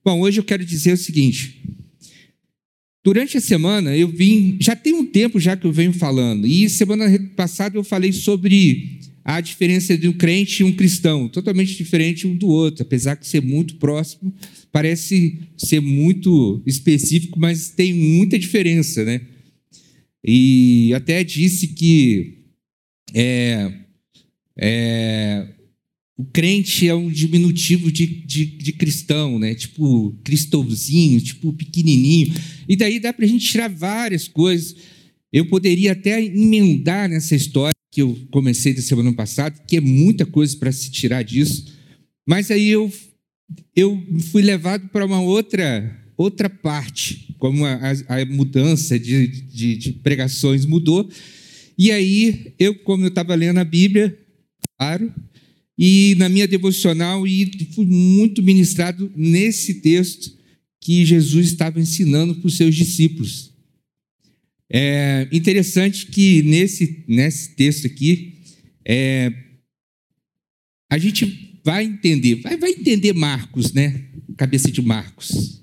Bom, hoje eu quero dizer o seguinte. Durante a semana, já tem um tempo já que eu venho falando, e semana passada eu falei sobre a diferença de um crente e um cristão, totalmente diferente um do outro, apesar de ser muito próximo, parece ser muito específico, mas tem muita diferença, né? E até disse que o crente é um diminutivo de cristão, né? Tipo cristãozinho, tipo pequenininho. E daí dá para a gente tirar várias coisas. Eu poderia até emendar nessa história que eu comecei da semana passada, que é muita coisa para se tirar disso. Mas aí eu fui levado para uma outra parte, como a mudança de pregações mudou. E aí, como eu estava lendo a Bíblia, claro, e na minha devocional, e fui muito ministrado nesse texto que Jesus estava ensinando para os seus discípulos. É interessante que nesse texto aqui, a gente vai entender Marcos, né? Cabeça de Marcos.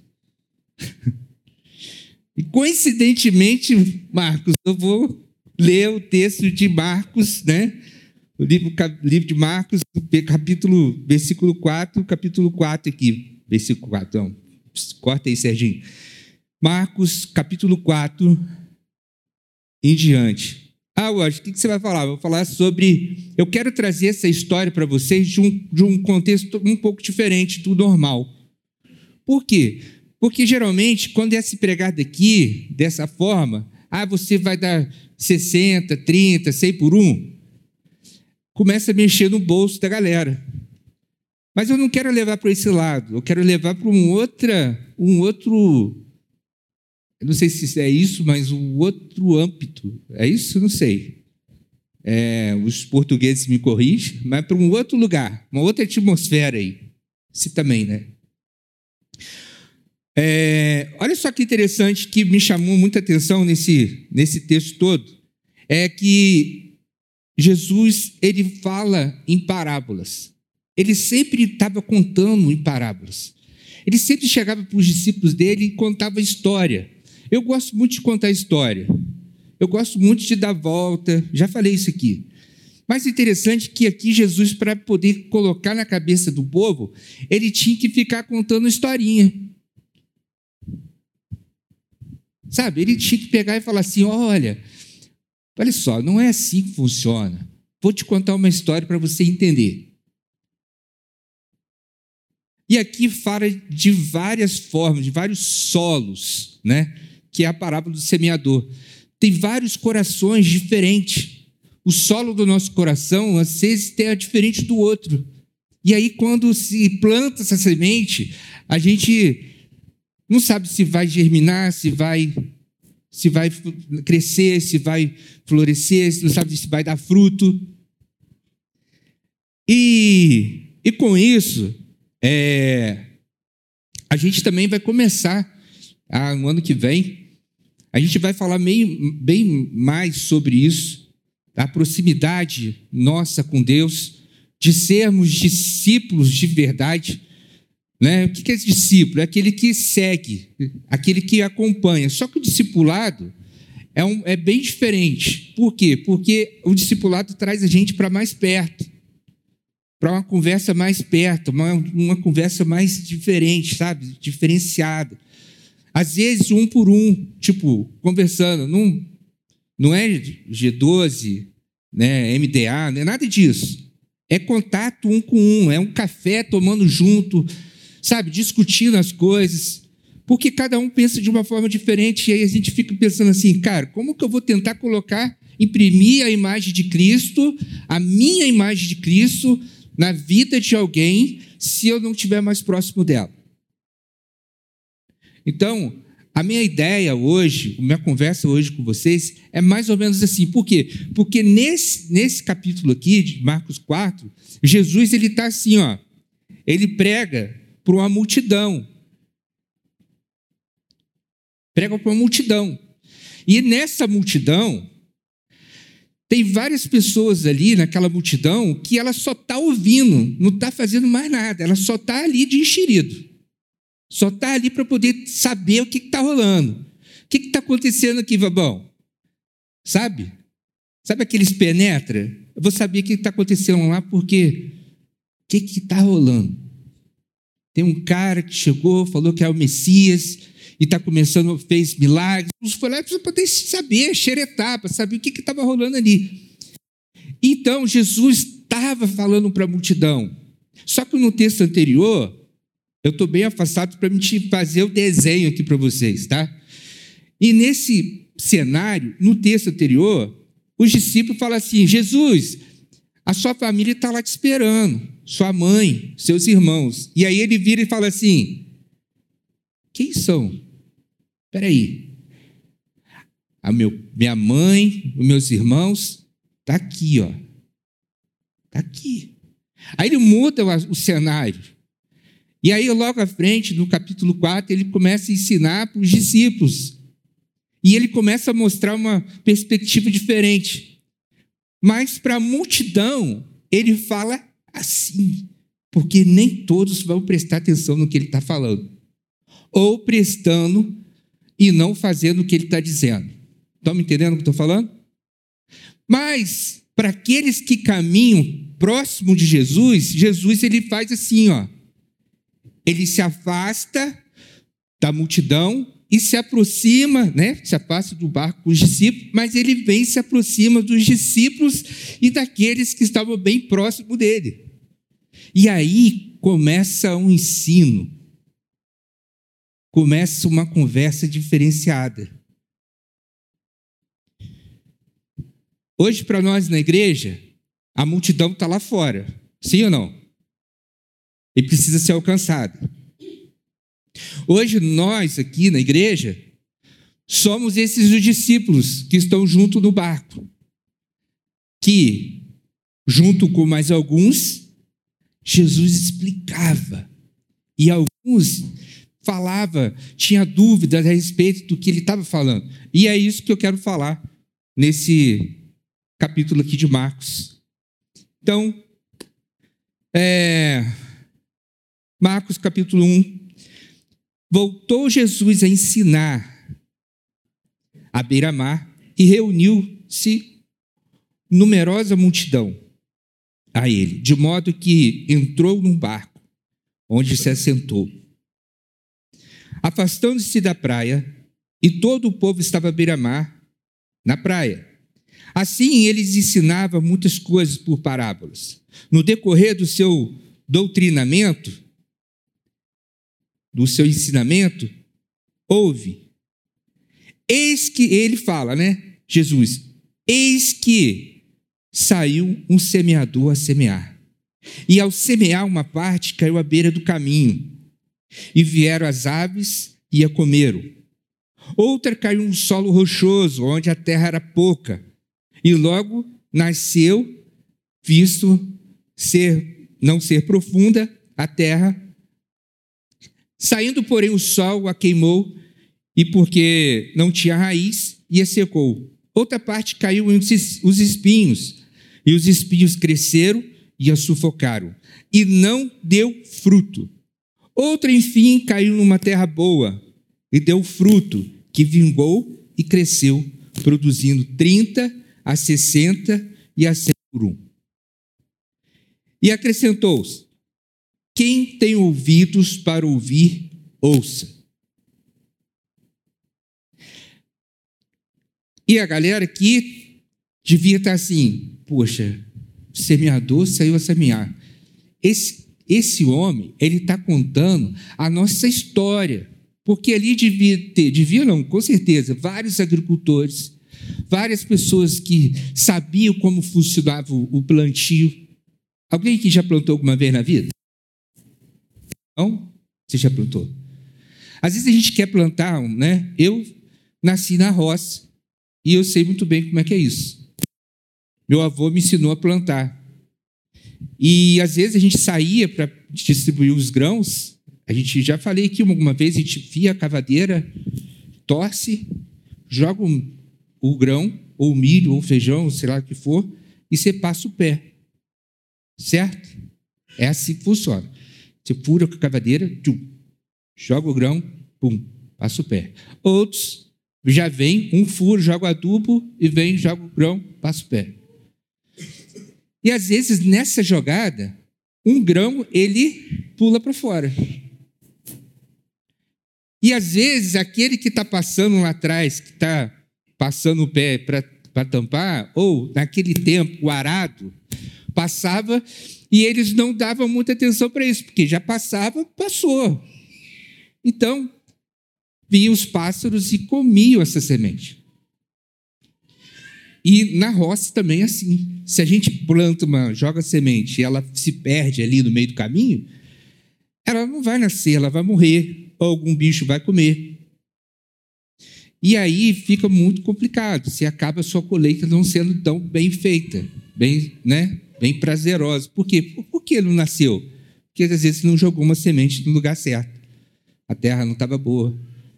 E coincidentemente, Marcos, eu vou ler o texto de Marcos, né? O livro de Marcos, versículo 4 aqui. Versículo 4, então. Corta aí, Serginho. Marcos, capítulo 4, em diante. Hoje, o que você vai falar? Eu vou falar sobre... Eu quero trazer essa história para vocês de um contexto um pouco diferente do normal. Por quê? Porque, geralmente, quando é se pregado aqui, dessa forma, você vai dar 60, 30, 100 por 1, começa a mexer no bolso da galera. Mas eu não quero levar para esse lado, eu quero levar para um outro... Eu não sei se é isso, mas um outro âmbito. É isso? Não sei. Os portugueses me corrigem, mas para um outro lugar, uma outra atmosfera aí. Se também, né? Olha só que interessante, que me chamou muita atenção nesse texto todo, é que Jesus, ele fala em parábolas. Ele sempre estava contando em parábolas. Ele sempre chegava para os discípulos dele e contava história. Eu gosto muito de contar história. Eu gosto muito de dar volta. Já falei isso aqui. Mas interessante que aqui Jesus, para poder colocar na cabeça do povo, ele tinha que ficar contando historinha. Sabe? Ele tinha que pegar e falar assim, olha só, não é assim que funciona. Vou te contar uma história para você entender. E aqui fala de várias formas, de vários solos, né? Que é a parábola do semeador. Tem vários corações diferentes. O solo do nosso coração, às vezes, é diferente do outro. E aí, quando se planta essa semente, a gente não sabe se vai germinar, se vai crescer, se vai florescer, não sabe se vai dar fruto. E com isso, a gente também vai começar, no ano que vem, a gente vai falar bem mais sobre isso, a proximidade nossa com Deus, de sermos discípulos de verdade, né? O que é esse discípulo? É aquele que segue, aquele que acompanha. Só que o discipulado é bem diferente. Por quê? Porque o discipulado traz a gente para mais perto, para uma conversa mais perto, uma conversa mais diferente, sabe? Diferenciada. Às vezes, um por um, tipo, conversando. Não é G12, né? MDA, não é nada disso. É contato um com um, é um café tomando junto, sabe? Discutindo as coisas. Porque cada um pensa de uma forma diferente, e aí a gente fica pensando assim, cara, como que eu vou tentar imprimir a imagem de Cristo, a minha imagem de Cristo, na vida de alguém, se eu não estiver mais próximo dela? Então, a minha ideia hoje, a minha conversa hoje com vocês, é mais ou menos assim. Por quê? Porque nesse capítulo aqui, de Marcos 4, Jesus está assim, ele prega para uma multidão. Prega para uma multidão. E nessa multidão, tem várias pessoas ali naquela multidão que ela só está ouvindo, não está fazendo mais nada, ela só está ali de enxerido. Só está ali para poder saber o que está rolando. O que está acontecendo aqui, Vabão? Sabe? Sabe aqueles penetra? Eu vou saber o que está acontecendo lá, porque o que está rolando? Tem um cara que chegou, falou que é o Messias, e está começando, fez milagres. Foi lá para poder saber, xeretar, para saber o que estava rolando ali. Então, Jesus estava falando para a multidão. Só que no texto anterior, eu estou bem afastado para me fazer o desenho aqui para vocês, tá? E nesse cenário, no texto anterior, os discípulos falam assim: Jesus, a sua família está lá te esperando, sua mãe, seus irmãos. E aí ele vira e fala assim: quem são? Espera aí. Minha mãe, os meus irmãos, está aqui, ó. Está aqui. Aí ele muda o cenário. E aí, logo à frente, no capítulo 4, ele começa a ensinar para os discípulos. E ele começa a mostrar uma perspectiva diferente. Mas para a multidão, ele fala assim, porque nem todos vão prestar atenção no que ele está falando. Ou prestando e não fazendo o que ele está dizendo. Estão me entendendo o que eu estou falando? Mas, para aqueles que caminham próximo de Jesus, Jesus ele faz assim, ó. Ele se afasta da multidão e se aproxima, né? Se afasta do barco com os discípulos, mas ele vem e se aproxima dos discípulos e daqueles que estavam bem próximo dele. E aí começa um ensino, começa uma conversa diferenciada. Hoje, para nós na igreja, a multidão está lá fora, sim ou não? E precisa ser alcançado. Hoje, nós aqui na igreja, somos esses os discípulos que estão junto no barco, que, junto com mais alguns, Jesus explicava, e alguns falava, tinha dúvidas a respeito do que ele estava falando. E é isso que eu quero falar nesse capítulo aqui de Marcos. Então, Marcos capítulo 1. Voltou Jesus a ensinar à beira-mar e reuniu-se numerosa multidão a ele, de modo que entrou num barco, onde se assentou. Afastando-se da praia, e todo o povo estava à beira-mar, na praia. Assim, eles ensinavam muitas coisas por parábolas. No decorrer do seu doutrinamento, do seu ensinamento, eis que ele fala, né? Jesus, eis que saiu um semeador a semear. E ao semear uma parte, caiu à beira do caminho. E vieram as aves e a comeram. Outra caiu no solo rochoso, onde a terra era pouca. E logo nasceu, visto não ser profunda a terra. Saindo, porém, o sol a queimou, e porque não tinha raiz, e a secou. Outra parte caiu entre os espinhos, e os espinhos cresceram e a sufocaram, e não deu fruto. Outra, enfim, caiu numa terra boa, e deu fruto, que vingou e cresceu, produzindo 30, a 60 e a 100 por um. E acrescentou-se: quem tem ouvidos para ouvir, ouça. E a galera aqui devia estar assim: poxa, o semeador saiu a semear. Esse homem, ele está contando a nossa história, porque ali com certeza, vários agricultores, várias pessoas que sabiam como funcionava o plantio. Alguém que já plantou alguma vez na vida? Não? Você já plantou? Às vezes a gente quer plantar, né? Eu nasci na roça e eu sei muito bem como é que é isso. Meu avô me ensinou a plantar. E às vezes a gente saía para distribuir os grãos. A gente já falei aqui alguma vez, a gente enfia a cavadeira, torce, joga o grão, ou o milho, ou o feijão, sei lá o que for, e você passa o pé. Certo? É assim que funciona. Você fura com a cavadeira, joga o grão, pum, passa o pé. Outros já vem, um furo, joga o adubo e vem, joga o grão, passa o pé. E às vezes nessa jogada, um grão ele pula para fora. E às vezes aquele que está passando lá atrás, que está passando o pé para tampar, ou naquele tempo o arado, passava e eles não davam muita atenção para isso, porque já passava, passou. Então, vinham os pássaros e comiam essa semente. E na roça também é assim. Se a gente planta joga semente e ela se perde ali no meio do caminho, ela não vai nascer, ela vai morrer, ou algum bicho vai comer. E aí fica muito complicado, se acaba a sua colheita não sendo tão bem feita, bem prazerosa. Por quê? Por que não nasceu? Porque às vezes não jogou uma semente no lugar certo. A terra não estava boa.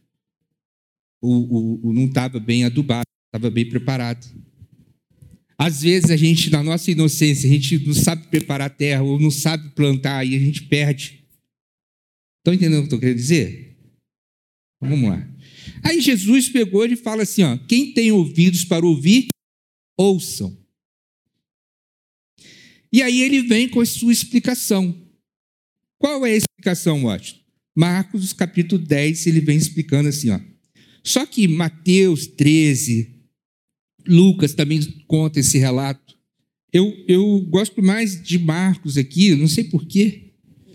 Não estava bem adubado, estava bem preparado. Às vezes a gente, na nossa inocência, a gente não sabe preparar a terra ou não sabe plantar e a gente perde. Estão entendendo o que eu estou querendo dizer? Vamos lá. Aí Jesus pegou e fala assim, ó, quem tem ouvidos para ouvir, ouçam. E aí ele vem com a sua explicação. Qual é a explicação, Washington? Marcos, capítulo 10, ele vem explicando assim, ó. Só que Mateus 13, Lucas também conta esse relato. Eu gosto mais de Marcos aqui, não sei porquê.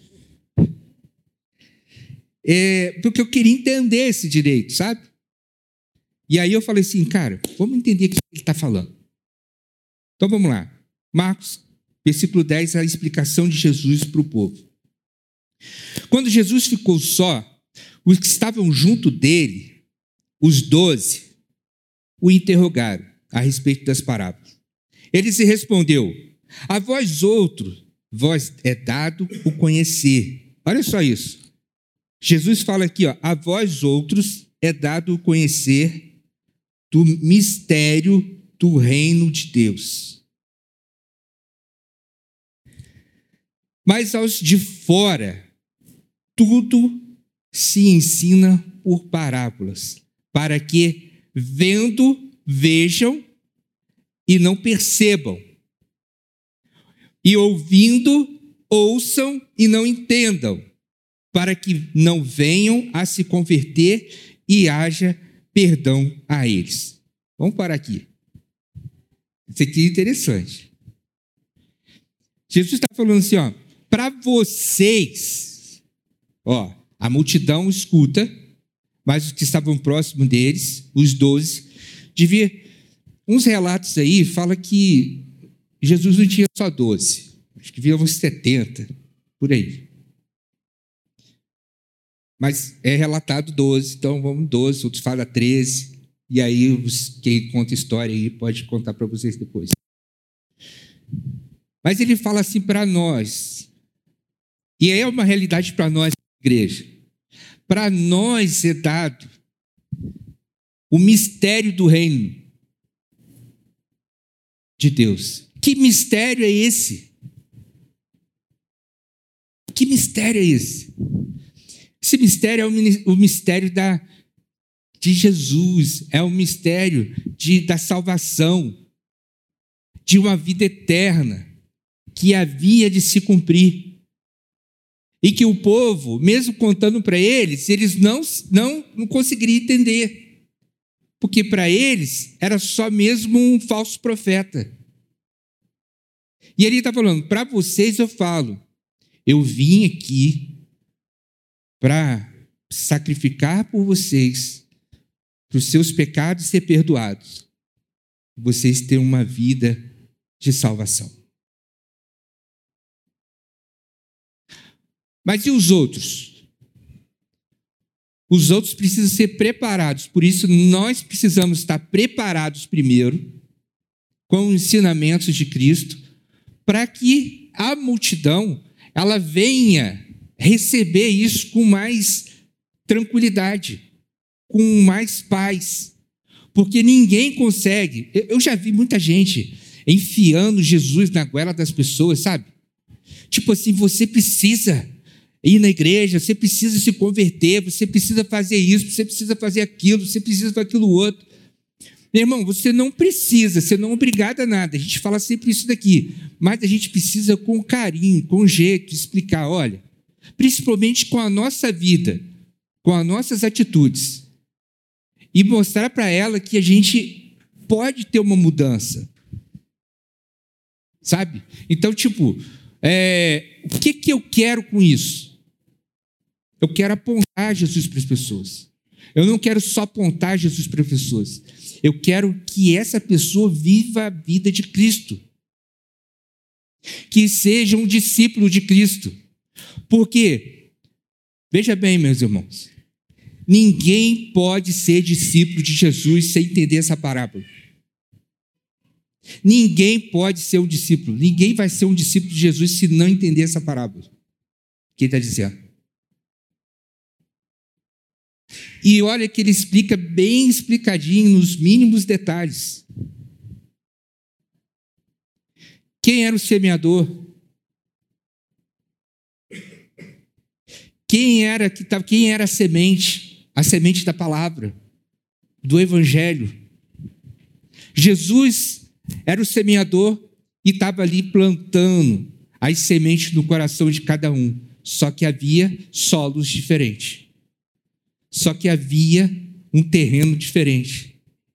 Porque eu queria entender esse direito, sabe? E aí eu falei assim, cara, vamos entender o que ele está falando. Então vamos lá. Marcos, versículo 10, a explicação de Jesus para o povo. Quando Jesus ficou só, os que estavam junto dele, os 12, o interrogaram a respeito das parábolas. Ele se respondeu, a vós outros, vós é dado o conhecer. Olha só isso. Jesus fala aqui, ó, a vós outros é dado o conhecer do mistério do reino de Deus. Mas aos de fora, tudo se ensina por parábolas, para que, vendo, vejam e não percebam, e ouvindo, ouçam e não entendam, para que não venham a se converter e haja perdão a eles. Vamos parar aqui. Isso aqui é interessante. Jesus está falando assim, ó, para vocês, ó, a multidão escuta, mas os que estavam próximos deles, os 12, devia, uns relatos aí falam que Jesus não tinha só 12, acho que havia uns 70, por aí. Mas é relatado 12, então vamos 12, outros falam 13, e aí quem conta história aí pode contar para vocês depois. Mas ele fala assim para nós, e é uma realidade para nós, igreja. Para nós é dado o mistério do reino de Deus. Que mistério é esse? Que mistério é esse? Esse mistério é o mistério de Jesus, é o mistério da salvação, de uma vida eterna, que havia de se cumprir. E que o povo, mesmo contando para eles não conseguiriam entender. Porque para eles era só mesmo um falso profeta. E ele está falando, para vocês eu falo, eu vim aqui para sacrificar por vocês, para os seus pecados ser perdoados, vocês terem uma vida de salvação. Mas e os outros? Os outros precisam ser preparados, por isso nós precisamos estar preparados primeiro, com os ensinamentos de Cristo, para que a multidão ela venha receber isso com mais tranquilidade, com mais paz, porque ninguém consegue. Eu já vi muita gente enfiando Jesus na goela das pessoas, sabe? Tipo assim, você precisa ir na igreja, você precisa se converter, você precisa fazer isso, você precisa fazer aquilo, você precisa fazer aquilo outro. Meu irmão, você não precisa, você não é obrigado a nada. A gente fala sempre isso daqui, mas a gente precisa com carinho, com jeito, explicar, olha, principalmente com a nossa vida, com as nossas atitudes, e mostrar para ela que a gente pode ter uma mudança, sabe? Então, o que eu quero com isso? Eu quero apontar Jesus para as pessoas. Eu não quero só apontar Jesus para as pessoas. Eu quero que essa pessoa viva a vida de Cristo. Que seja um discípulo de Cristo. Porque, veja bem, meus irmãos, ninguém pode ser discípulo de Jesus sem entender essa parábola. Ninguém pode ser um discípulo. Ninguém vai ser um discípulo de Jesus se não entender essa parábola. Quem está dizendo? E olha que ele explica bem explicadinho, nos mínimos detalhes. Quem era o semeador? Quem era a semente? A semente da palavra, do evangelho. Jesus era o semeador e estava ali plantando as sementes no coração de cada um. Só que havia solos diferentes. Só que havia um terreno diferente.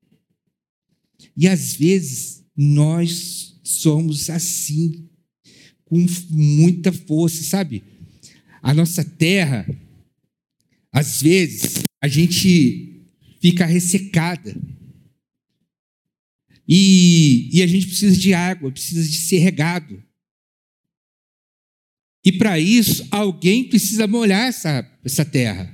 E às vezes nós somos assim, com muita força, sabe? A nossa terra, às vezes, a gente fica ressecada. E a gente precisa de água, precisa de ser regado. E para isso, alguém precisa molhar essa terra.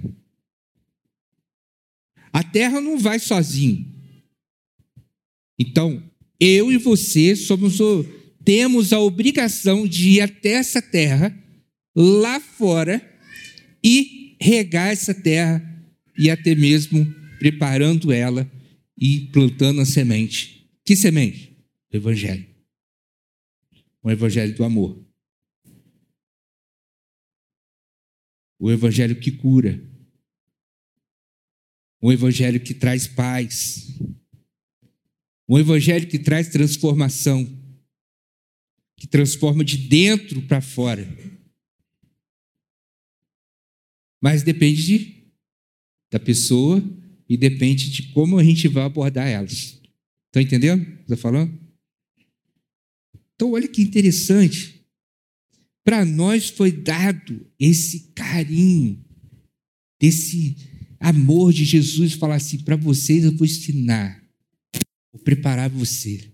A terra não vai sozinho. Então, eu e você temos a obrigação de ir até essa terra, lá fora, e regar essa terra, e até mesmo preparando ela e plantando a semente. Que semente? O evangelho. O evangelho do amor. O evangelho que cura. Um evangelho que traz paz. Um evangelho que traz transformação. Que transforma de dentro para fora. Mas depende da pessoa e depende de como a gente vai abordar elas. Estão entendendo o que eu estou falando? Então, olha que interessante. Para nós foi dado esse carinho, desse amor de Jesus, falar assim, para vocês eu vou ensinar, vou preparar você.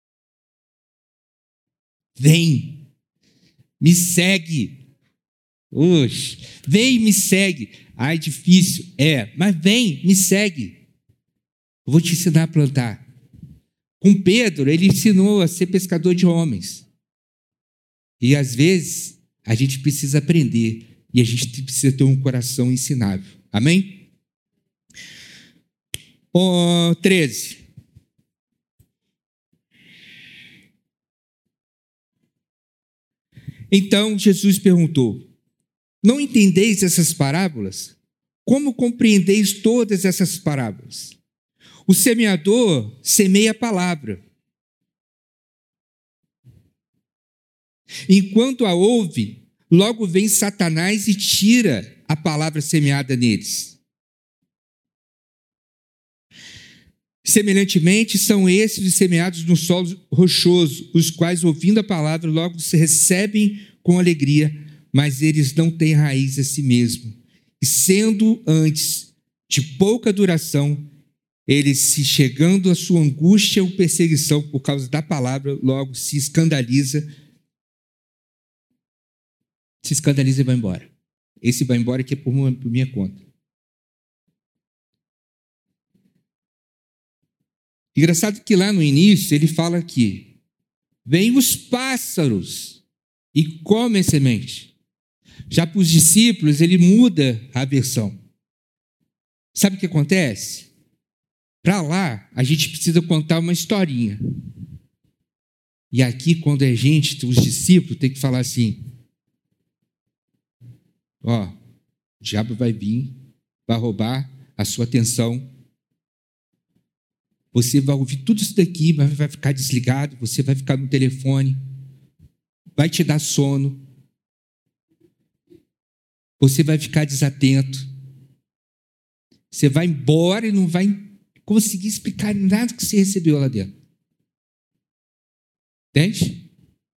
Vem, me segue. Oxe, vem e me segue. Ai, difícil, mas vem, me segue. Eu vou te ensinar a plantar. Com Pedro, ele ensinou a ser pescador de homens. E às vezes, a gente precisa aprender e a gente precisa ter um coração ensinável. Amém? 13. Então Jesus perguntou: não entendeis essas parábolas? Como compreendeis todas essas parábolas? O semeador semeia a palavra. Enquanto a ouve, logo vem Satanás e tira a palavra semeada neles. Semelhantemente, são esses os semeados no solo rochoso, os quais, ouvindo a palavra, logo se recebem com alegria, mas eles não têm raiz a si mesmo. E sendo antes de pouca duração, eles, se chegando à sua angústia ou perseguição por causa da palavra, logo se escandaliza e vai embora. Esse vai embora aqui é por minha conta. Engraçado que lá no início ele fala que vêm os pássaros e comem a semente. Já para os discípulos ele muda a versão. Sabe o que acontece? Para lá a gente precisa contar uma historinha. E aqui quando é gente, os discípulos tem que falar assim: Ó, o diabo vai vir, vai roubar a sua atenção. Você vai ouvir tudo isso daqui, mas vai ficar desligado, você vai ficar no telefone, vai te dar sono, você vai ficar desatento, você vai embora e não vai conseguir explicar nada que você recebeu lá dentro. Entende?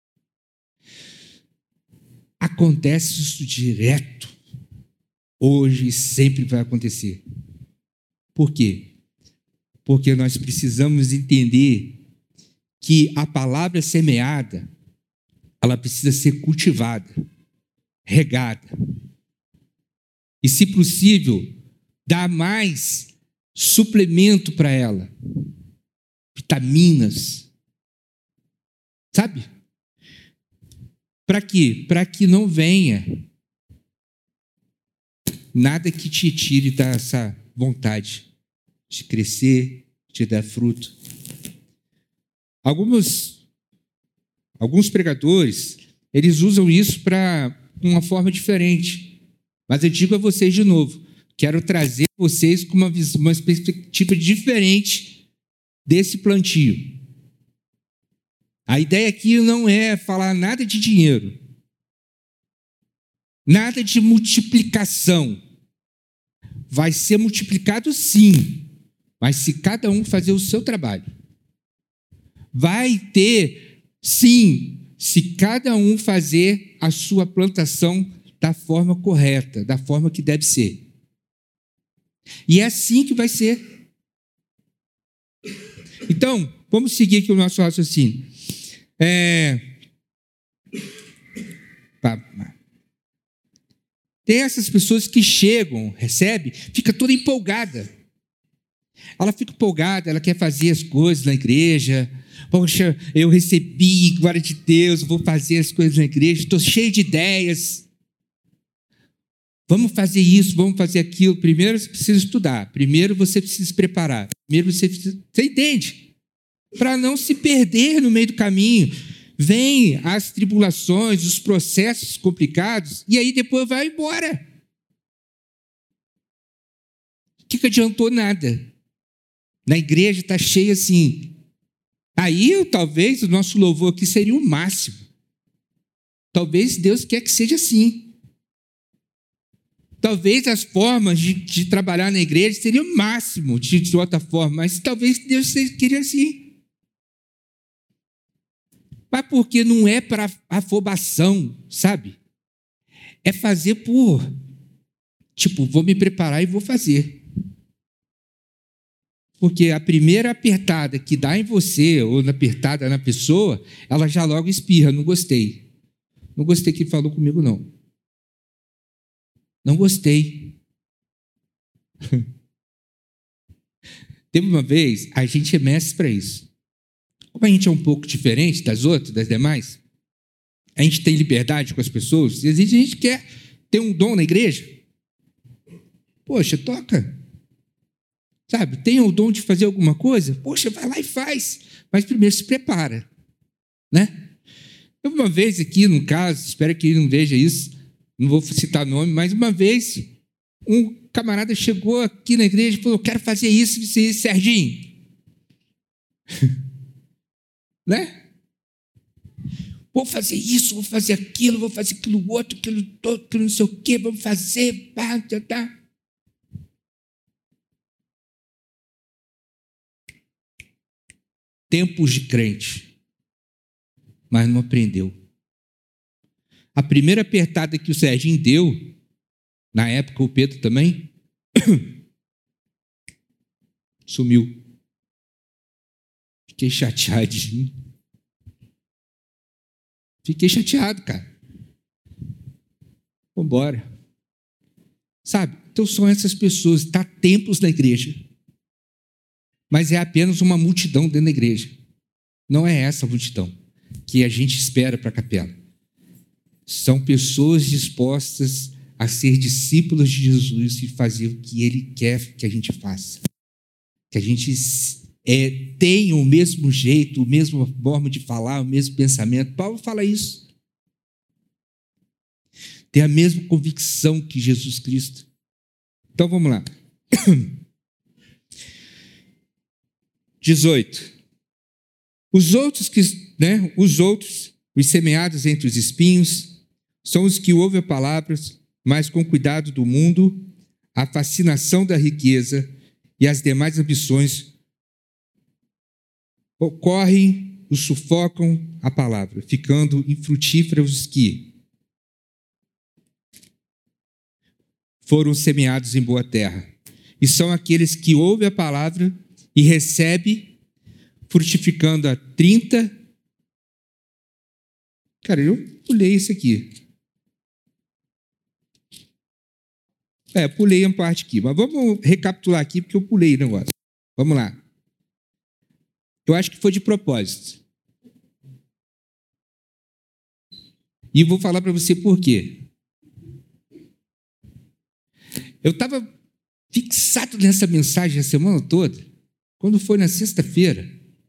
Acontece isso direto. Hoje e sempre vai acontecer. Por quê? Porque nós precisamos entender que a palavra semeada, ela precisa ser cultivada, regada. E, se possível, dar mais suplemento para ela. Vitaminas. Sabe? Para quê? Para que não venha nada que te tire dessa vontade de crescer, de dar fruto. Alguns pregadores, eles usam isso para uma forma diferente. Mas eu digo a vocês de novo, quero trazer vocês com uma perspectiva diferente desse plantio. A ideia aqui não é falar nada de dinheiro, nada de multiplicação. Vai ser multiplicado sim, mas se cada um fazer o seu trabalho. Vai ter sim, se cada um fazer a sua plantação da forma correta, da forma que deve ser. E é assim que vai ser. Então, vamos seguir aqui o nosso raciocínio. Tem essas pessoas que chegam, recebem, fica toda empolgada. Ela fica empolgada, ela quer fazer as coisas na igreja. Poxa, eu recebi, glória de Deus, vou fazer as coisas na igreja, estou cheio de ideias. Vamos fazer isso, vamos fazer aquilo. Primeiro você precisa estudar, primeiro você precisa se preparar, primeiro você entende? Para não se perder no meio do caminho. Vem as tribulações, os processos complicados, e aí depois vai embora. O que adiantou nada? Na igreja está cheio assim. Aí talvez o nosso louvor aqui seria o máximo. Talvez Deus quer que seja assim. Talvez as formas de trabalhar na igreja seriam o máximo de outra forma, mas talvez Deus queria assim. Mas porque não é para afobação, sabe? É fazer por, vou me preparar e vou fazer. Porque a primeira apertada que dá em você, ou apertada na pessoa, ela já logo espirra, não gostei. Não gostei que ele falou comigo, não. Não gostei. Teve uma vez, a gente é mestre para isso. Como a gente é um pouco diferente das outras, das demais, a gente tem liberdade com as pessoas, e às vezes a gente quer ter um dom na igreja. Poxa, toca. Sabe, tem o dom de fazer alguma coisa? Poxa, vai lá e faz. Mas primeiro se prepara. Né? Uma vez aqui, num caso, espero que ele não veja isso, não vou citar nome, mas uma vez um camarada chegou aqui na igreja e falou, eu quero fazer isso, Serginho. Né? Vou fazer isso, vou fazer aquilo outro, aquilo todo, aquilo não sei o quê, vamos fazer, tá. Tempos de crente, mas não aprendeu. A primeira apertada que o Serginho deu, na época o Pedro também, sumiu. Fiquei chateadinho. Fiquei chateado, cara. Vambora. Sabe? Então são essas pessoas, está templos na igreja, mas é apenas uma multidão dentro da igreja. Não é essa multidão que a gente espera para a capela. São pessoas dispostas a ser discípulos de Jesus e fazer o que Ele quer que a gente faça. Que a gente tenha o mesmo jeito, a mesma forma de falar, o mesmo pensamento. Paulo fala isso. ter a mesma convicção que Jesus Cristo. Então vamos lá. 18. Os outros, os semeados entre os espinhos, são os que ouvem a palavra, mas com cuidado do mundo, a fascinação da riqueza e as demais ambições ocorrem, os sufocam a palavra, ficando infrutíferos os que foram semeados em boa terra. E são aqueles que ouvem a palavra e recebem, frutificando a 30. Cara, eu pulei isso aqui. Pulei uma parte aqui, mas vamos recapitular aqui, porque eu pulei o negócio. Vamos lá. Eu acho que foi de propósito. E vou falar para você por quê. Eu estava fixado nessa mensagem a semana toda. Quando foi na sexta-feira,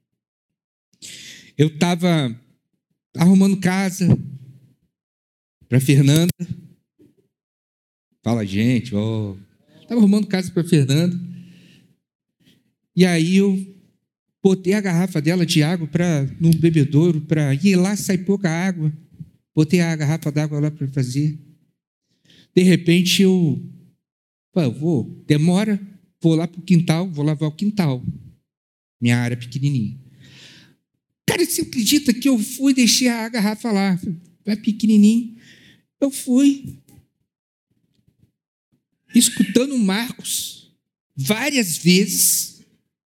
eu estava arrumando casa para Fernanda. Fala, gente. Estava arrumando casa para Fernanda. E aí eu botei a garrafa dela de água no bebedouro para ir lá, sai pouca água. Botei a garrafa d'água lá para fazer. De repente demora, vou lá para o quintal, vou lavar o quintal. Minha área pequenininha. Cara, você acredita que eu fui, deixei a garrafa lá, é pequenininho. Eu fui escutando Marcos várias vezes.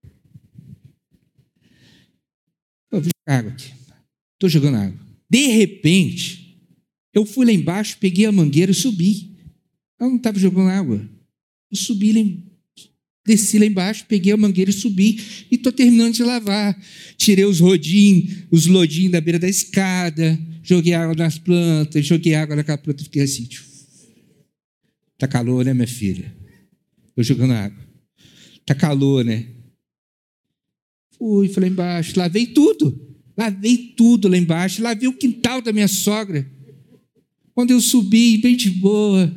Eu vou jogar água aqui. Estou jogando água. De repente, eu fui lá embaixo, peguei a mangueira e subi. Eu não estava jogando água. Eu subi, desci lá embaixo, peguei a mangueira e subi. E estou terminando de lavar. Tirei os lodinhos da beira da escada, joguei água nas plantas, joguei água naquela planta e fiquei assim. Tá calor, né, minha filha? Estou jogando água. Tá calor, né? Fui lá embaixo, lavei tudo lá embaixo, lavei o quintal da minha sogra. Quando eu subi, bem de boa,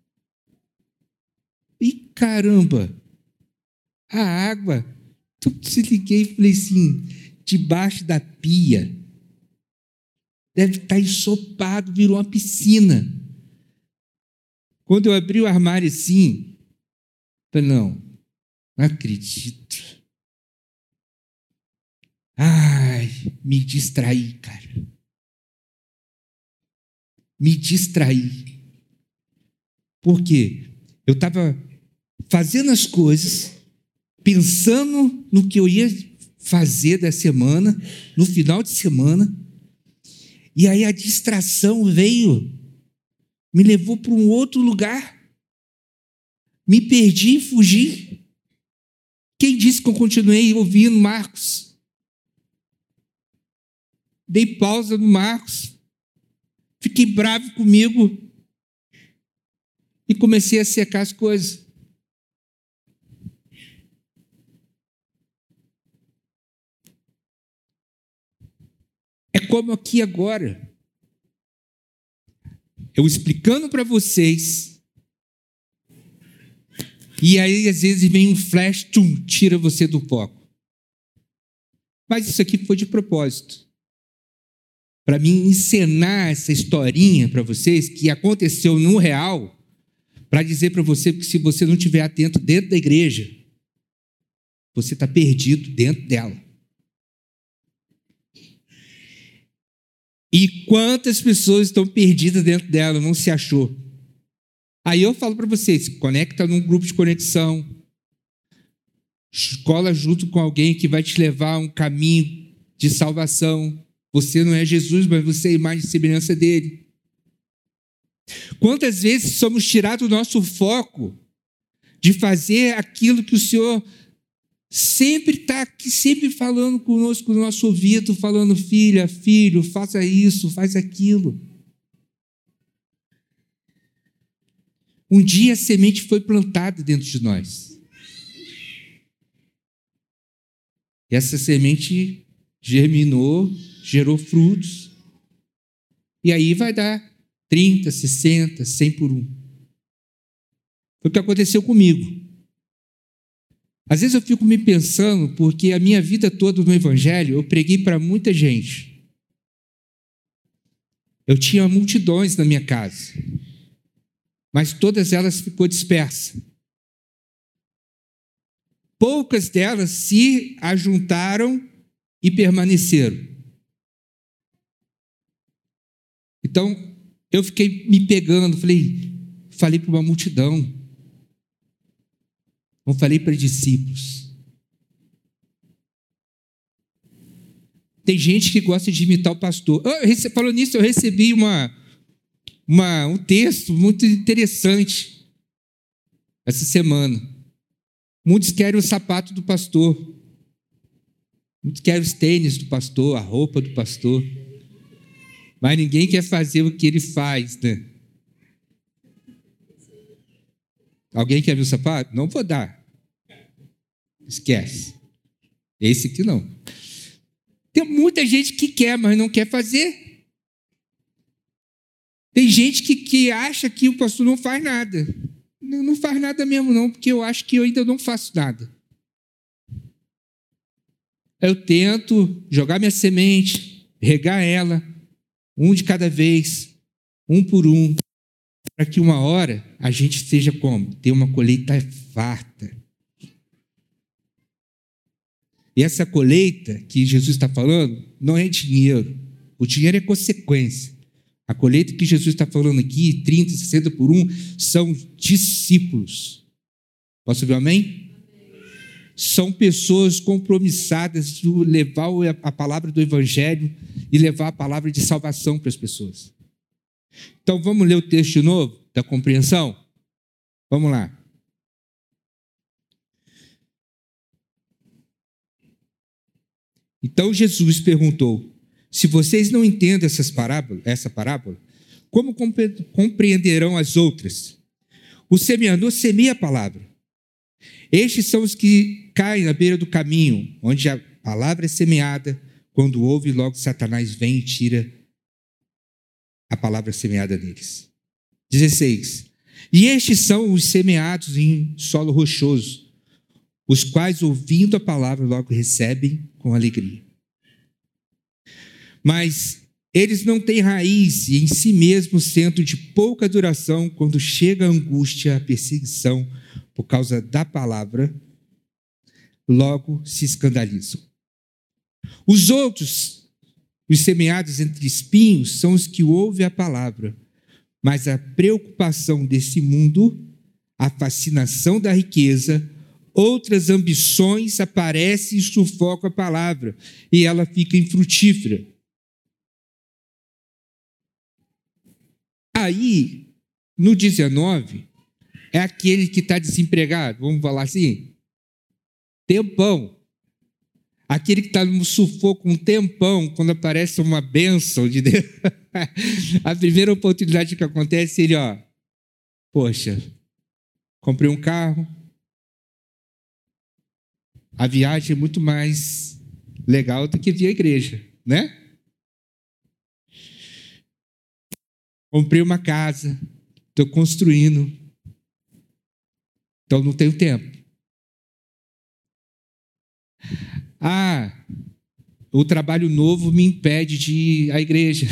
e caramba, a água, eu desliguei e falei assim, debaixo da pia, deve estar ensopado, virou uma piscina. Quando eu abri o armário assim, falei, não acredito. Ai, me distraí, cara. Me distraí. Por quê? Eu estava fazendo as coisas, pensando no que eu ia fazer da semana, no final de semana, e aí a distração veio, me levou para um outro lugar, me perdi e fugi. Quem disse que eu continuei ouvindo Marcos? Dei pausa no Marcos, fiquei bravo comigo e comecei a secar as coisas. É como aqui agora, eu explicando para vocês, e aí às vezes vem um flash, tira você do foco. Mas isso aqui foi de propósito. Para mim encenar essa historinha para vocês, que aconteceu no real, para dizer para você que se você não estiver atento dentro da igreja, você está perdido dentro dela. E quantas pessoas estão perdidas dentro dela, não se achou. Aí eu falo para vocês, conecta num grupo de conexão, escola junto com alguém que vai te levar a um caminho de salvação. Você não é Jesus, mas você é a imagem e semelhança dele. Quantas vezes somos tirados do nosso foco de fazer aquilo que o Senhor sempre está aqui, sempre falando conosco no nosso ouvido, falando, filha, filho, faça isso, faz aquilo. Um dia a semente foi plantada dentro de nós. E essa semente germinou, gerou frutos. E aí vai dar 30, 60, 100 por um. Foi o que aconteceu comigo. Às vezes eu fico me pensando, porque a minha vida toda no Evangelho, eu preguei para muita gente. Eu tinha multidões na minha casa, mas todas elas ficou dispersas. Poucas delas se ajuntaram e permaneceram. Então, eu fiquei me pegando, falei para uma multidão, não falei para discípulos. Tem gente que gosta de imitar o pastor. Falando nisso, eu recebi um texto muito interessante essa semana. Muitos querem o sapato do pastor. Muitos querem os tênis do pastor, a roupa do pastor. Mas ninguém quer fazer o que ele faz, né? Alguém quer ver o sapato? Não vou dar. Esquece. Esse aqui não. Tem muita gente que quer, mas não quer fazer. Tem gente que acha que o pastor não faz nada. Não faz nada mesmo não, porque eu acho que eu ainda não faço nada. Eu tento jogar minha semente, regar ela, um de cada vez, um por um, para que uma hora a gente esteja como? Ter uma colheita farta. E essa colheita que Jesus está falando não é dinheiro. O dinheiro é consequência. A colheita que Jesus está falando aqui, 30, 60 por um, são discípulos. Posso ouvir um amém? São pessoas compromissadas de levar a palavra do Evangelho e levar a palavra de salvação para as pessoas. Então, vamos ler o texto de novo, da compreensão? Vamos lá. Então, Jesus perguntou: se vocês não entendem essa parábola, como compreenderão as outras? O semeador semeia a palavra. Estes são os que caem na beira do caminho, onde a palavra é semeada. Quando ouve, logo Satanás vem e tira a palavra semeada deles. 16. E estes são os semeados em solo rochoso, os quais, ouvindo a palavra, logo recebem com alegria. Mas eles não têm raiz e em si mesmos, sendo de pouca duração, quando chega a angústia, a perseguição, por causa da palavra, logo se escandalizam. Os outros, os semeados entre espinhos, são os que ouvem a palavra, mas a preocupação desse mundo, a fascinação da riqueza, outras ambições aparecem e sufocam a palavra, e ela fica infrutífera. Aí, no 19, é aquele que está desempregado, vamos falar assim, tempão. Aquele que está no sufoco um tempão, quando aparece uma bênção de Deus, a primeira oportunidade que acontece, ele, poxa, comprei um carro, a viagem é muito mais legal do que vir à igreja, né? Comprei uma casa, estou construindo, então não tenho tempo. O trabalho novo me impede de ir à igreja.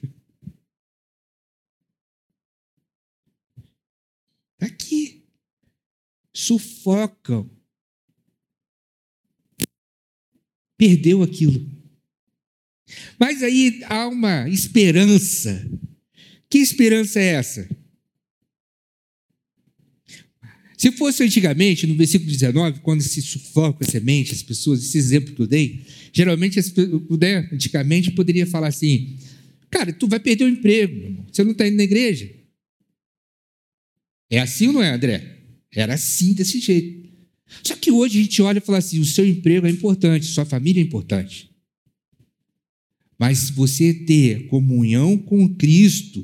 Aqui. Sufocam. Perdeu aquilo. Mas aí há uma esperança. Que esperança é essa? Se fosse antigamente, no versículo 19, quando se sufoca a semente, as pessoas, esse exemplo que eu dei, geralmente, antigamente, poderia falar assim: cara, tu vai perder o emprego, meu irmão, você não está indo na igreja. É assim ou não é, André? Era assim, desse jeito. Só que hoje a gente olha e fala assim: o seu emprego é importante, sua família é importante. Mas você ter comunhão com Cristo,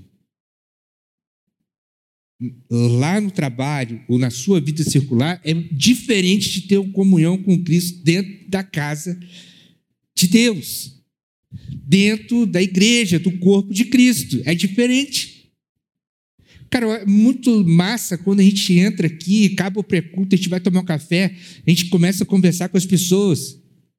lá no trabalho ou na sua vida circular, é diferente de ter uma comunhão com Cristo dentro da casa de Deus, dentro da igreja, do corpo de Cristo. É diferente. Cara, é muito massa quando a gente entra aqui, acaba o pré-culto, a gente vai tomar um café, a gente começa a conversar com as pessoas.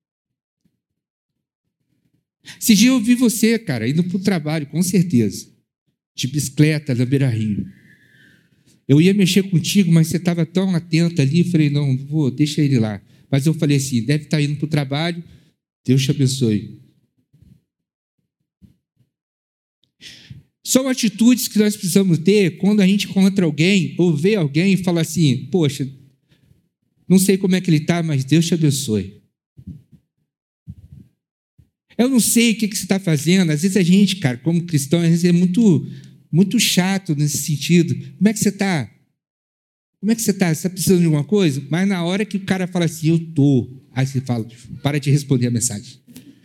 Esse dia eu vi você, cara, indo para o trabalho, com certeza, de bicicleta, na Beira-Rio. Eu ia mexer contigo, mas você estava tão atento ali, eu falei, não, deixa ele lá. Mas eu falei assim, deve estar indo para o trabalho, Deus te abençoe. São atitudes que nós precisamos ter quando a gente encontra alguém ou vê alguém e fala assim, poxa, não sei como é que ele está, mas Deus te abençoe. Eu não sei o que você está fazendo. Às vezes a gente, cara, como cristão, às vezes é muito chato nesse sentido. Como é que você está? Como é que você está? Você está precisando de alguma coisa? Mas na hora que o cara fala assim, eu estou. Aí você fala, para de responder a mensagem.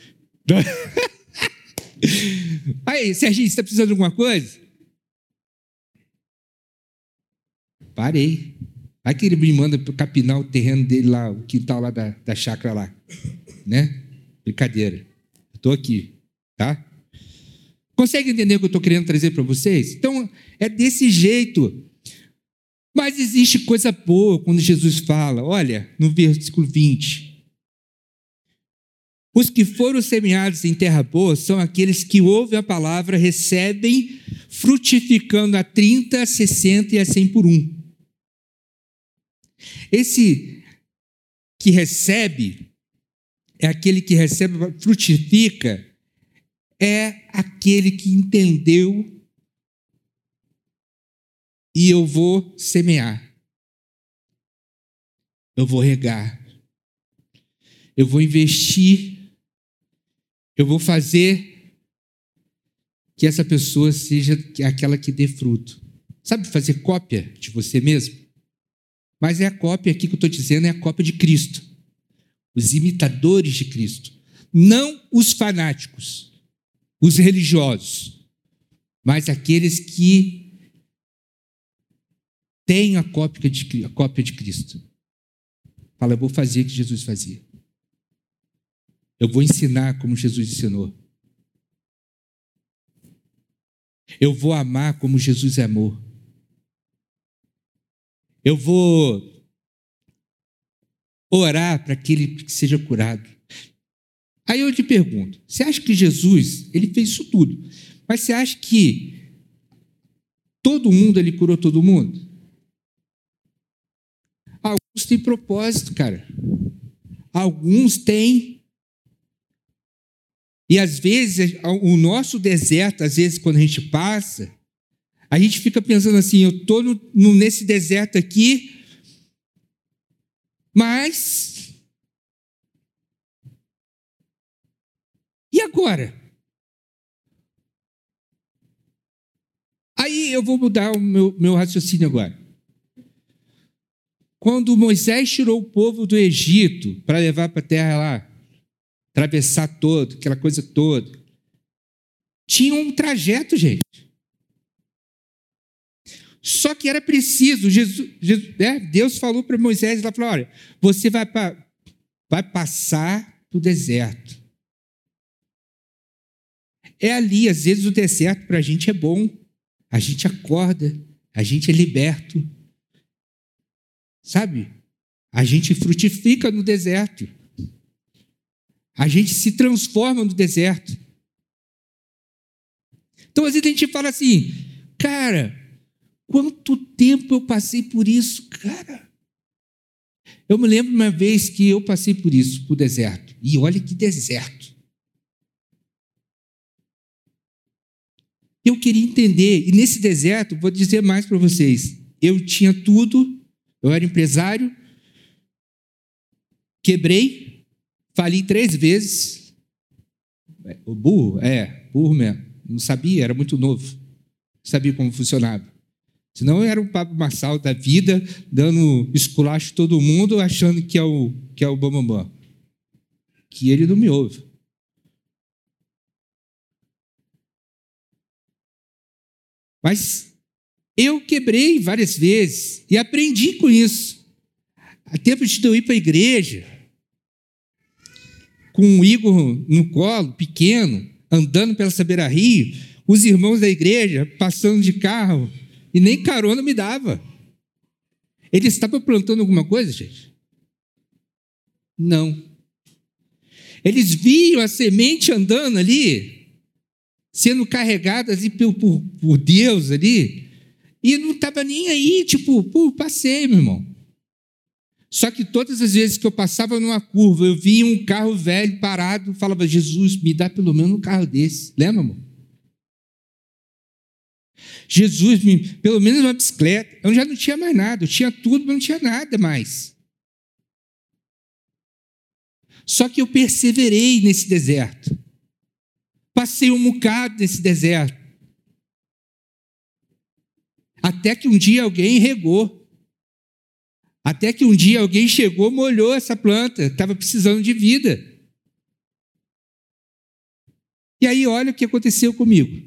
Aí, Serginho, você está precisando de alguma coisa? Parei. Aí que ele me manda capinar o terreno dele lá, o quintal lá da chácara lá. Né? Brincadeira. Estou aqui, tá? Consegue entender o que eu estou querendo trazer para vocês? Então, é desse jeito. Mas existe coisa boa quando Jesus fala, olha, no versículo 20. Os que foram semeados em terra boa são aqueles que ouvem a palavra, recebem, frutificando a 30, a 60 e a 100 por um. Esse que recebe, é aquele que recebe, frutifica, é aquele que entendeu e eu vou semear, eu vou regar, eu vou investir, eu vou fazer que essa pessoa seja aquela que dê fruto. Sabe fazer cópia de você mesmo? Mas é a cópia aqui que eu estou dizendo, é a cópia de Cristo. Os imitadores de Cristo. Não os fanáticos, os religiosos, mas aqueles que têm a cópia de Cristo. Fala, eu vou fazer o que Jesus fazia. Eu vou ensinar como Jesus ensinou. Eu vou amar como Jesus amou. Eu vou orar para que ele seja curado. Aí eu te pergunto, você acha que Jesus, ele fez isso tudo, mas você acha que todo mundo, ele curou todo mundo? Alguns têm propósito, cara. Alguns têm. E às vezes, o nosso deserto, às vezes quando a gente passa, a gente fica pensando assim, eu estou nesse deserto aqui, mas... E agora? Aí eu vou mudar o meu raciocínio agora. Quando Moisés tirou o povo do Egito para levar para a terra lá, atravessar todo, aquela coisa toda, tinha um trajeto, gente. Só que era preciso, Deus falou para Moisés, lá falou, olha, você vai passar do deserto. É ali, às vezes o deserto para a gente é bom, a gente acorda, a gente é liberto, sabe? A gente frutifica no deserto, a gente se transforma no deserto. Então, às vezes a gente fala assim, cara, quanto tempo eu passei por isso, cara? Eu me lembro uma vez que eu passei por isso, por deserto, e olha que deserto. Eu queria entender, e nesse deserto, vou dizer mais para vocês, eu tinha tudo, eu era empresário, quebrei, fali 3 vezes, o burro mesmo, não sabia, era muito novo, não sabia como funcionava. Senão eu era um Pablo Marçal da vida, dando esculacho a todo mundo, achando que é o bambambam, que ele não me ouve. Mas eu quebrei várias vezes e aprendi com isso. Há tempo de eu ir para a igreja, com o Igor no colo, pequeno, andando pela Beira-Rio, os irmãos da igreja passando de carro, e nem carona me dava. Ele estava plantando alguma coisa, gente? Não. Eles viam a semente andando ali, sendo carregada ali por Deus ali, e não estava nem aí, tipo, passei, meu irmão. Só que todas as vezes que eu passava numa curva, eu via um carro velho parado, falava, Jesus, me dá pelo menos um carro desse. Lembra, amor? Jesus, pelo menos uma bicicleta. Eu já não tinha mais nada, eu tinha tudo, mas não tinha nada mais. Só que eu perseverei nesse deserto. Passei um bocado nesse deserto. Até que um dia alguém regou. Até que um dia alguém chegou, molhou essa planta, estava precisando de vida. E aí, olha o que aconteceu comigo.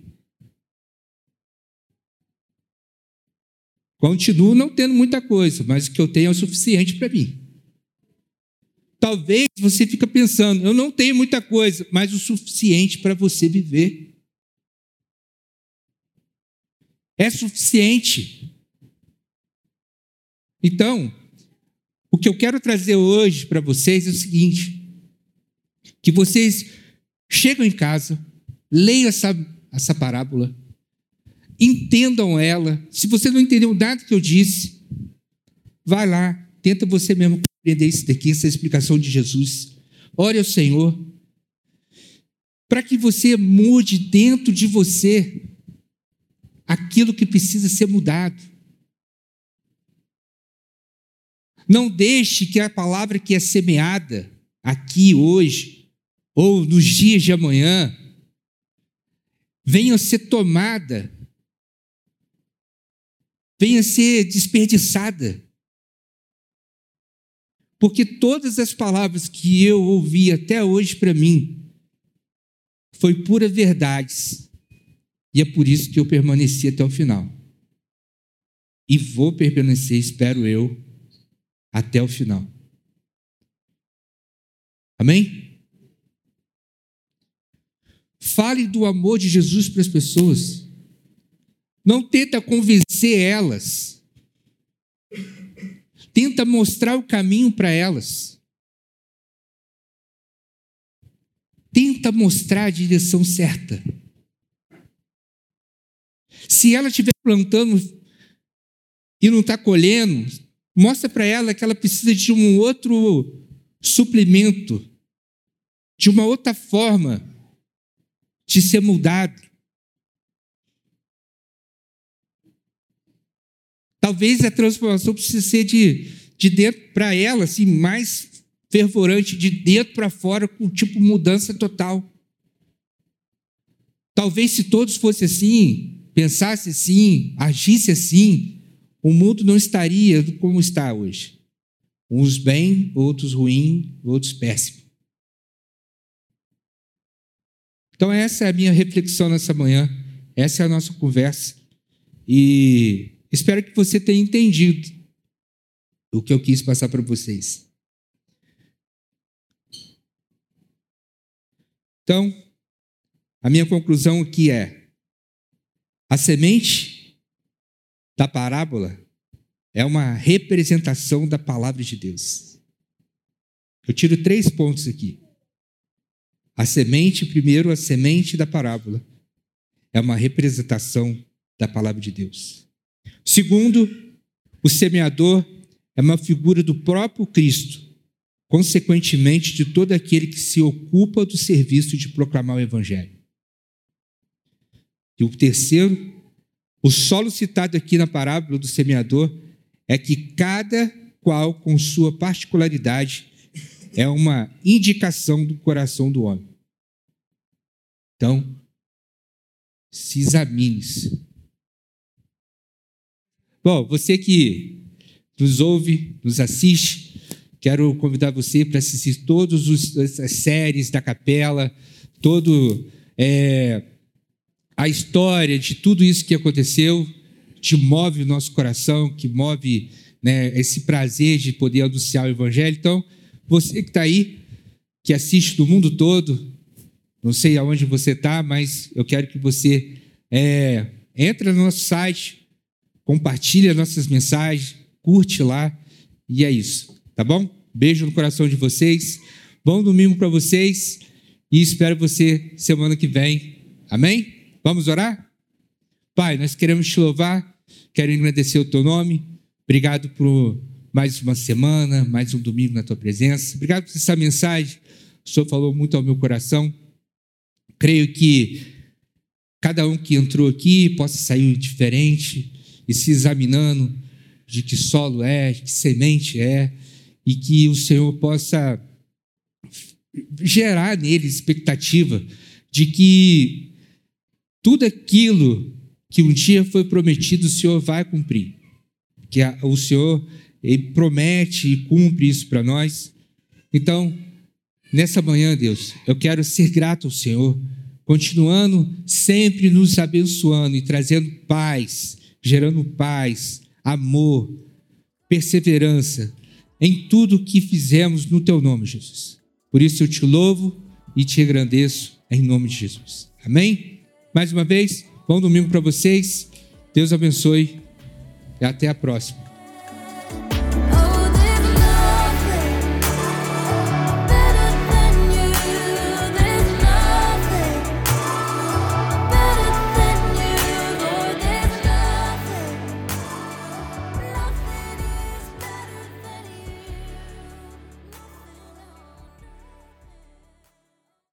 Continuo não tendo muita coisa, mas o que eu tenho é o suficiente para mim. Talvez você fique pensando, eu não tenho muita coisa, mas o suficiente para você viver. É suficiente. Então, o que eu quero trazer hoje para vocês é o seguinte, que vocês chegam em casa, leiam essa parábola, entendam ela. Se você não entendeu nada que eu disse, vai lá, tenta você mesmo compreender isso daqui, essa explicação de Jesus. Ore ao Senhor, para que você mude dentro de você aquilo que precisa ser mudado. Não deixe que a palavra que é semeada aqui hoje, ou nos dias de amanhã, venha a ser tomada, venha a ser desperdiçada. Porque todas as palavras que eu ouvi até hoje para mim, foi pura verdade. E é por isso que eu permaneci até o final. E vou permanecer, espero eu, até o final. Amém? Fale do amor de Jesus para as pessoas. Não tenta convencer elas. Tenta mostrar o caminho para elas. Tenta mostrar a direção certa. Se ela estiver plantando e não está colhendo, mostra para ela que ela precisa de um outro suplemento, de uma outra forma de ser mudado. Talvez a transformação precise ser de dentro para ela, assim, mais fervorante, de dentro para fora, com tipo mudança total. Talvez se todos fossem assim, pensassem assim, agissem assim, o mundo não estaria como está hoje. Uns bem, outros ruim, outros péssimo. Então essa é a minha reflexão nessa manhã, essa é a nossa conversa. E espero que você tenha entendido o que eu quis passar para vocês. Então, a minha conclusão aqui é: a semente da parábola é uma representação da palavra de Deus. Eu tiro 3 pontos aqui. A semente, primeiro, a semente da parábola é uma representação da palavra de Deus. Segundo, o semeador é uma figura do próprio Cristo, consequentemente de todo aquele que se ocupa do serviço de proclamar o Evangelho. E o terceiro, o solo citado aqui na parábola do semeador é que cada qual, com sua particularidade, é uma indicação do coração do homem. Então, se examine-se. Bom, você que nos ouve, nos assiste, quero convidar você para assistir todas as séries da capela, a história de tudo isso que aconteceu, que move o nosso coração, que move, né, esse prazer de poder anunciar o Evangelho. Então, você que está aí, que assiste do mundo todo, não sei aonde você está, mas eu quero que você entre no nosso site, compartilha nossas mensagens, curte lá, e é isso, tá bom? Beijo no coração de vocês, bom domingo para vocês, e espero você semana que vem, amém? Vamos orar? Pai, nós queremos te louvar, queremos agradecer o teu nome, obrigado por mais uma semana, mais um domingo na tua presença, obrigado por essa mensagem, o Senhor falou muito ao meu coração, creio que cada um que entrou aqui possa sair diferente e se examinando de que solo é, de que semente é, e que o Senhor possa gerar nele expectativa de que tudo aquilo que um dia foi prometido, o Senhor vai cumprir. Que o Senhor ele promete e cumpre isso para nós. Então, nessa manhã, Deus, eu quero ser grato ao Senhor, continuando sempre nos abençoando e trazendo paz, gerando paz, amor, perseverança em tudo que fizemos no teu nome, Jesus. Por isso eu te louvo e te agradeço em nome de Jesus. Amém? Mais uma vez, bom domingo para vocês. Deus abençoe e até a próxima.